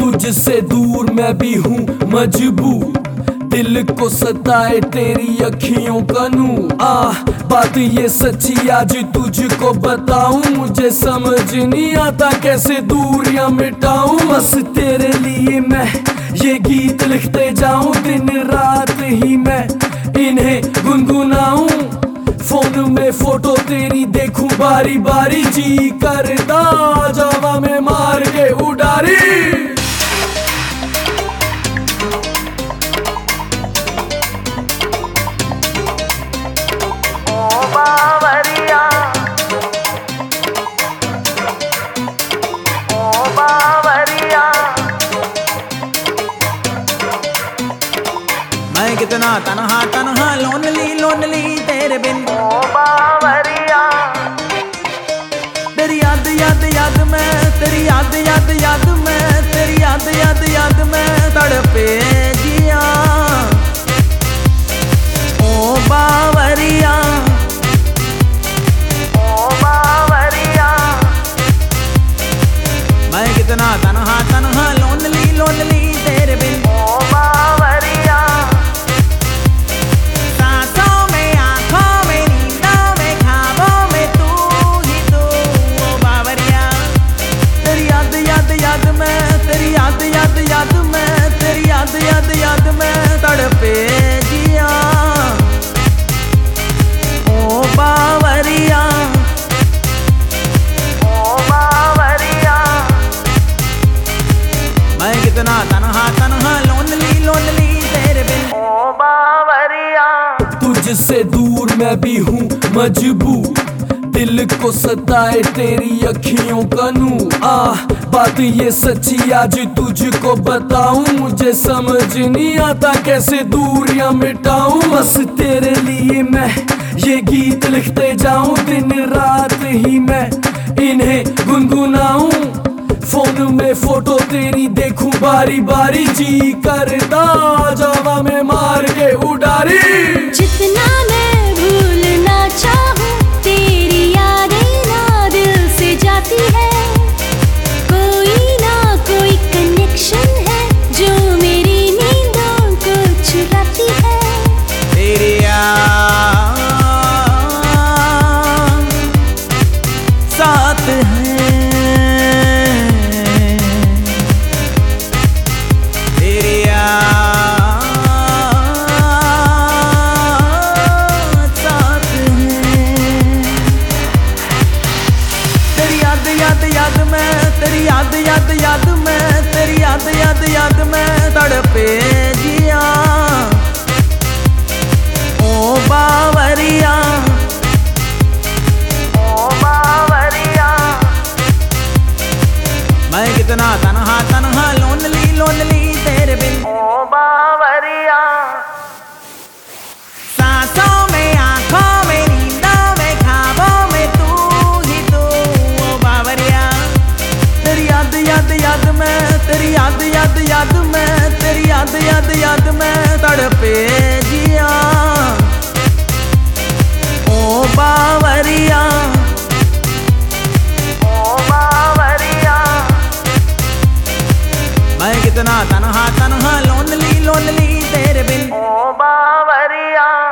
तुझसे दूर मैं भी हूँ मजबूर, दिल को सताए तेरी अखियों का नूर। बात ये सच्ची आज तुझको बताऊं, मुझे समझ नहीं आता कैसे दूरियां मिटाऊं। बस तेरे लिए मैं ये गीत लिखते जाऊं, दिन रात ही मैं इन्हें गुनगुनाऊं। फोन में फोटो तेरी देखूं बारी बारी, जी करता जावा में मार के उडारी। मैं कितना तन्हा तन्हा लोनली लोनली तेरे बिन। ओ बावरिया तेरी याद याद याद में, तेरी याद याद याद में, तेरी याद याद याद में तड़पे जिया। ओ बावरिया ओ बावरिया मैं कितना तन्हा तन्हा लोनली लोनली तेरे बिन। ओ बावरिया तेरी याद याद याद में, तेरी याद याद याद में तड़पे जिया। ओ बावरिया ओ बावरिया मैं कितना तन्हा तन्हा लोनली लोनली तेरे बिन। ओ बावरिया तुझसे दूर मैं भी हूँ मजबूर, दिल को सताए तेरी अखियों का नूर। बात ये सच्ची आज तुझको बताऊं, मुझे समझ नहीं आता कैसे दूरियां मिटाऊं। बस तेरे लिए मैं ये गीत लिखते जाऊं, दिन रात ही मैं इन्हें गुनगुनाऊं। फोन में फोटो तेरी देखूं बारी बारी, जी करता जावा में मार के उडारी। जितना मैं भूलना चाहूं तेरी यादें ना दिल से जाती है। कोई ना कोई कनेक्शन है जो मेरी नींदों को चुराती है। तेरी याद साथ है, तेरी याद साथ है। तेरी याद याद याद में, तेरी याद याद याद में, तेरी याद याद याद में तड़पे जिया। ओ बावरिया ओ बावरिया मैं कितना तन्हा तन्हा लोनली लोनली तेरे बिन। ओ बावरिया सांसों में आंखों में नींदों में ख्वाबों में तू ही तू। ओ बावरिया तेरी याद याद याद में, तेरी याद याद याद में, तेरी याद याद याद में तड़पे जिया। ओ बावरिया ओ बावरिया मैं कितना तन्हा तन्हा लोनली लोनली तेरे बिन। ओ बावरिया।